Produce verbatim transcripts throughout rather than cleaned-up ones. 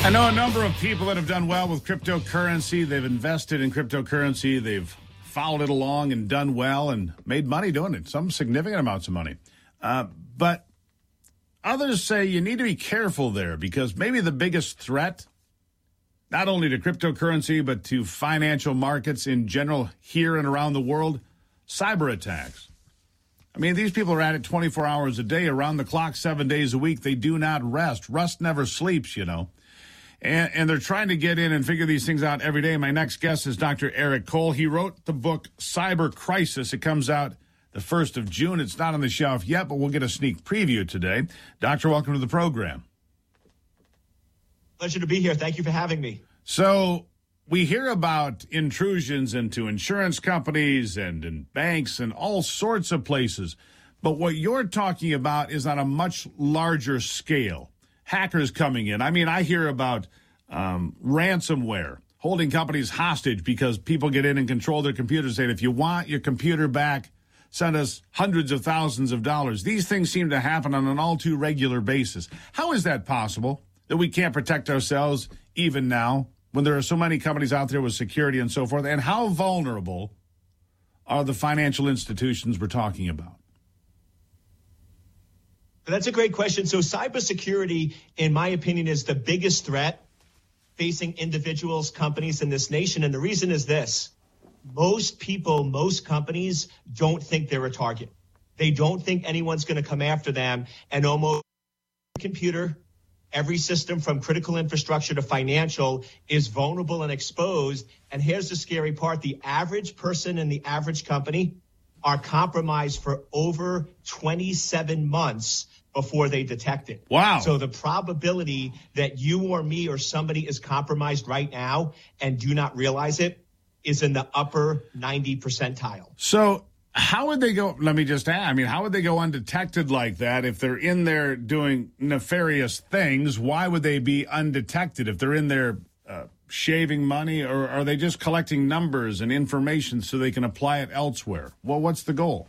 I know a number of people that have done well with cryptocurrency. They've invested in cryptocurrency. They've followed it along and done well and made money doing it, some significant amounts of money. Uh, but others say you need to be careful there because maybe the biggest threat, not only to cryptocurrency, but to financial markets in general here and around the world, cyber attacks. I mean, these people are at it twenty-four hours a day, around the clock, seven days a week. They do not rest. Rust never sleeps, you know. And, and they're trying to get in and figure these things out every day. My next guest is Doctor Eric Cole. He wrote the book Cyber Crisis. It comes out the first of June. It's not on the shelf yet, but we'll get a sneak preview today. Doctor, welcome to the program. Pleasure to be here. Thank you for having me. So we hear about intrusions into insurance companies and in banks and all sorts of places. But what you're talking about is on a much larger scale. Hackers coming in. I mean, I hear about um, ransomware, holding companies hostage because people get in and control their computers, saying, if you want your computer back, send us hundreds of thousands of dollars. These things seem to happen on an all too regular basis. How is that possible that we can't protect ourselves even now when there are so many companies out there with security and so forth? And how vulnerable are the financial institutions we're talking about? That's a great question. So cybersecurity, in my opinion, is the biggest threat facing individuals, companies in this nation. And the reason is this. Most people, most companies don't think they're a target. They don't think anyone's going to come after them. And almost every computer, every system from critical infrastructure to financial is vulnerable and exposed. And here's the scary part. The average person in the average company are compromised for over twenty-seven months before they detect it. Wow. So the probability that you or me or somebody is compromised right now and do not realize it is in the upper ninety percentile. So how would they go? Let me just ask. I mean, how would they go undetected like that if they're in there doing nefarious things? Why would they be undetected if they're in there uh, shaving money, or are they just collecting numbers and information so they can apply it elsewhere? Well, what's the goal?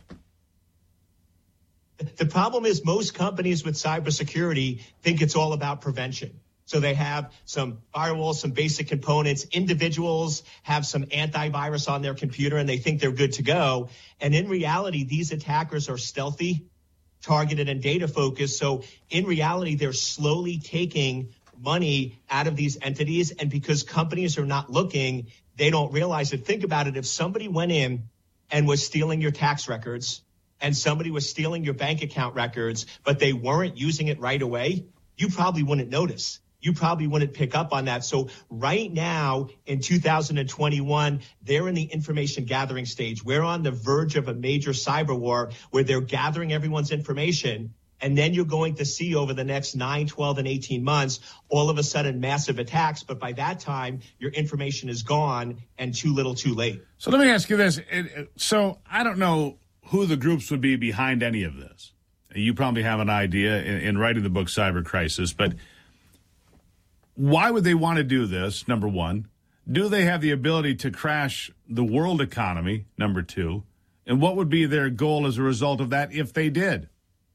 The problem is most companies with cybersecurity think it's all about prevention. So they have some firewalls, some basic components. Individuals have some antivirus on their computer and they think they're good to go. And in reality, these attackers are stealthy, targeted, and data focused. So in reality, they're slowly taking money out of these entities. And because companies are not looking, they don't realize it. Think about it. If somebody went in and was stealing your tax records and somebody was stealing your bank account records, but they weren't using it right away, you probably wouldn't notice. You probably wouldn't pick up on that. So right now in two thousand twenty-one, they're in the information gathering stage. We're on the verge of a major cyber war where they're gathering everyone's information. And then you're going to see over the next nine, twelve, and eighteen months, all of a sudden massive attacks. But by that time, your information is gone and too little too late. So let me ask you this. So I don't know who the groups would be behind any of this. You probably have an idea in, in writing the book Cyber Crisis, but why would they want to do this, number one? Do they have the ability to crash the world economy, number two? And what would be their goal as a result of that if they did?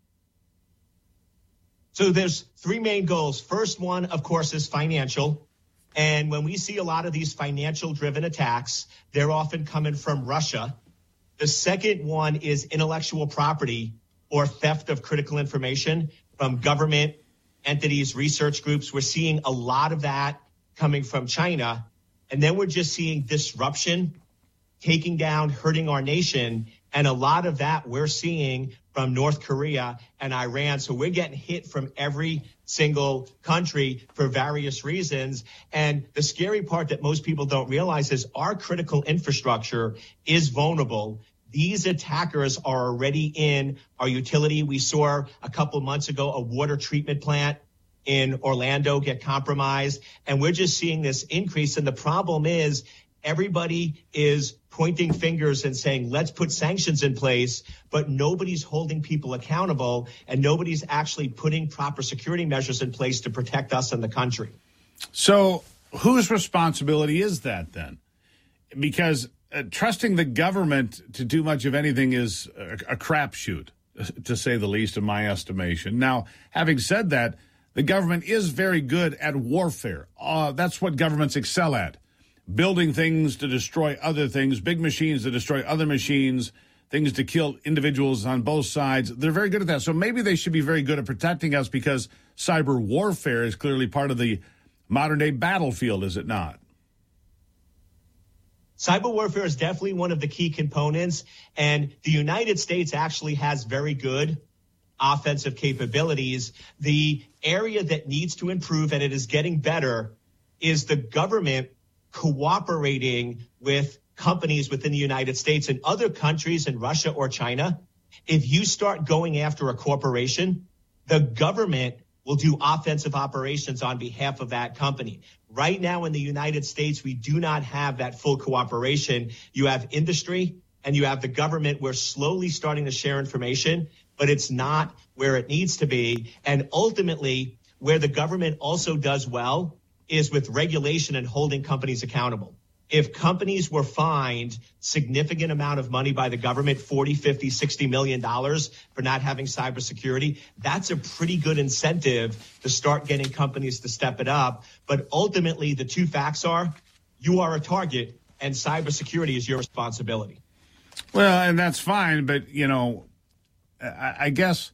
So there's three main goals. First one, of course, is financial. And when we see a lot of these financial-driven attacks, they're often coming from Russia. The second one is intellectual property or theft of critical information from government entities, research groups. We're seeing a lot of that coming from China. And then we're just seeing disruption, taking down, hurting our nation. And a lot of that we're seeing from North Korea and Iran. So we're getting hit from every single country for various reasons. And the scary part that most people don't realize is our critical infrastructure is vulnerable. These attackers are already in our utility. We saw a couple months ago a water treatment plant in Orlando get compromised. And we're just seeing this increase. And the problem is everybody is pointing fingers and saying, let's put sanctions in place, but nobody's holding people accountable and nobody's actually putting proper security measures in place to protect us and the country. So whose responsibility is that then? Because uh, trusting the government to do much of anything is a, a crapshoot, to say the least, in my estimation. Now, having said that, the government is very good at warfare. Uh, that's what governments excel at. Building things to destroy other things, big machines to destroy other machines, things to kill individuals on both sides. They're very good at that. So maybe they should be very good at protecting us, because cyber warfare is clearly part of the modern-day battlefield, is it not? Cyber warfare is definitely one of the key components, and the United States actually has very good offensive capabilities. The area that needs to improve, and it is getting better, is the government cooperating with companies within the United States and other countries in Russia or China. If you start going after a corporation, the government will do offensive operations on behalf of that company. Right now in the United States, we do not have that full cooperation. You have industry and you have the government. We're slowly starting to share information, but it's not where it needs to be. And ultimately, where the government also does well is with regulation and holding companies accountable. If companies were fined significant amount of money by the government, forty, fifty, sixty million dollars for not having cybersecurity, that's a pretty good incentive to start getting companies to step it up. But ultimately, the two facts are you are a target and cybersecurity is your responsibility. Well, and that's fine. But, you know, I, I guess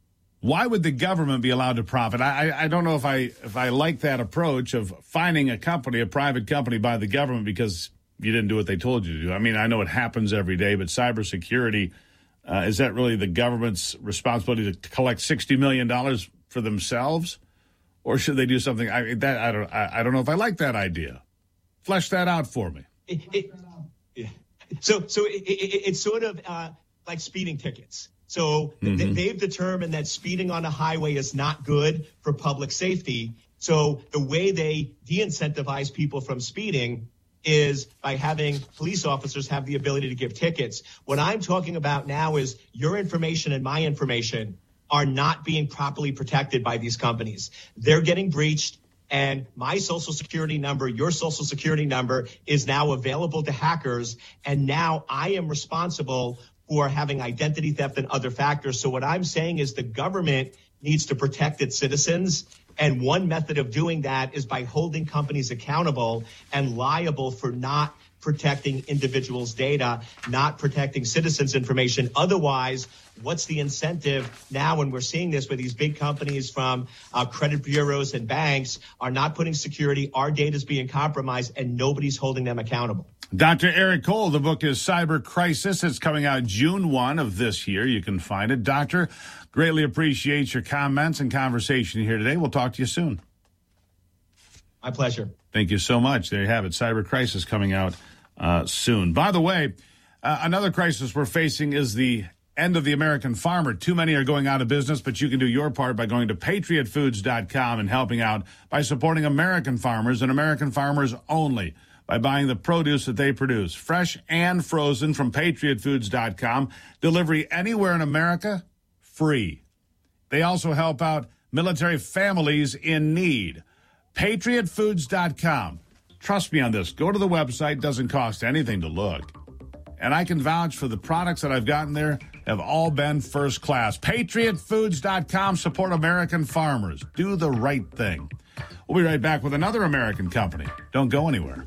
why would the government be allowed to profit? I, I don't know if I if I like that approach of fining a company, a private company, by the government because you didn't do what they told you to do. I mean, I know it happens every day, but cybersecurity, uh, is that really the government's responsibility to collect sixty million dollars for themselves? Or should they do something? I, that, I, don't, I, I don't know if I like that idea. Flesh that out for me. It, it, yeah. So, so it, it, it's sort of uh, like speeding tickets. So mm-hmm. th- they've determined that speeding on a highway is not good for public safety. So the way they de-incentivize people from speeding is by having police officers have the ability to give tickets. What I'm talking about now is your information and my information are not being properly protected by these companies. They're getting breached, and my social security number, your social security number, is now available to hackers, and now I am responsible for having identity theft and other factors. So what I'm saying is the government needs to protect its citizens. And one method of doing that is by holding companies accountable and liable for not protecting individuals' data, not protecting citizens' information. Otherwise, what's the incentive now when we're seeing this where these big companies from uh, credit bureaus and banks are not putting security, our data is being compromised, and nobody's holding them accountable? Doctor Eric Cole, the book is Cyber Crisis. It's coming out June first of this year. You can find it. Doctor, greatly appreciate your comments and conversation here today. We'll talk to you soon. My pleasure. Thank you so much. There you have it. Cyber Crisis coming out uh, soon. By the way, uh, another crisis we're facing is the end of the American farmer. Too many are going out of business, but you can do your part by going to patriot foods dot com and helping out by supporting American farmers and American farmers only, by buying the produce that they produce, fresh and frozen, from patriot foods dot com. Delivery anywhere in America, free. They also help out military families in need. patriot foods dot com. Trust me on this. Go to the website. Doesn't cost anything to look. And I can vouch for the products that I've gotten there have all been first class. patriot foods dot com. Support American farmers. Do the right thing. We'll be right back with another American company. Don't go anywhere.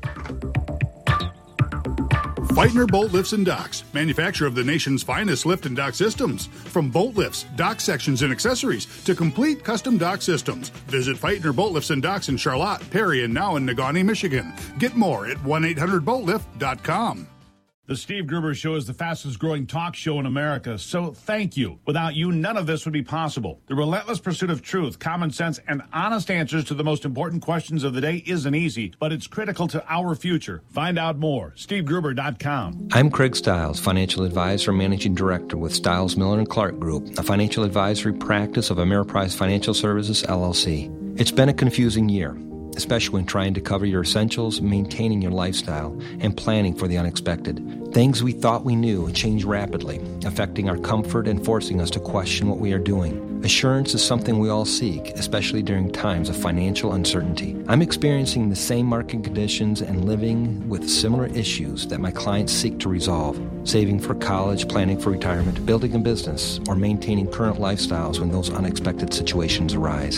Feitner Boat Lifts and Docks, manufacturer of the nation's finest lift and dock systems. From boat lifts, dock sections, and accessories to complete custom dock systems. Visit Feitner Boat Lifts and Docks in Charlotte, Perry, and now in Negaunee, Michigan. Get more at one eight hundred boat lift dot com. The Steve Gruber Show is the fastest growing talk show in America, so thank you. Without you, none of this would be possible. The relentless pursuit of truth, common sense, and honest answers to the most important questions of the day isn't easy, but it's critical to our future. Find out more. steve gruber dot com. I'm Craig Stiles, financial advisor and managing director with Stiles, Miller and Clark Group, a financial advisory practice of Ameriprise Financial Services, L L C. It's been a confusing year, especially when trying to cover your essentials, maintaining your lifestyle, and planning for the unexpected. Things we thought we knew change rapidly, affecting our comfort and forcing us to question what we are doing. Assurance is something we all seek, especially during times of financial uncertainty. I'm experiencing the same market conditions and living with similar issues that my clients seek to resolve. Saving for college, planning for retirement, building a business, or maintaining current lifestyles when those unexpected situations arise.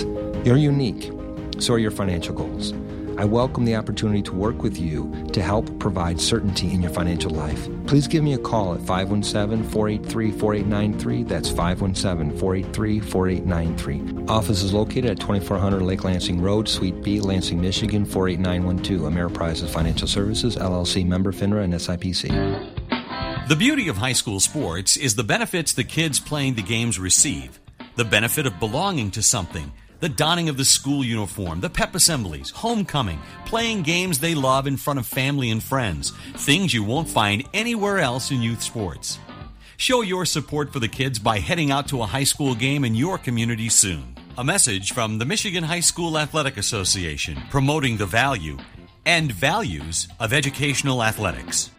You're unique. So are your financial goals. I welcome the opportunity to work with you to help provide certainty in your financial life. Please give me a call at five one seven, four eight three, four eight nine three. That's five one seven, four eight three, four eight nine three. Office is located at twenty-four hundred Lake Lansing Road, Suite B, Lansing, Michigan, four eight nine one two. Ameriprise Financial Services, L L C, member FINRA and S I P C. The beauty of high school sports is the benefits the kids playing the games receive. The benefit of belonging to something. The donning of the school uniform, the pep assemblies, homecoming, playing games they love in front of family and friends, things you won't find anywhere else in youth sports. Show your support for the kids by heading out to a high school game in your community soon. A message from the Michigan High School Athletic Association, promoting the value and values of educational athletics.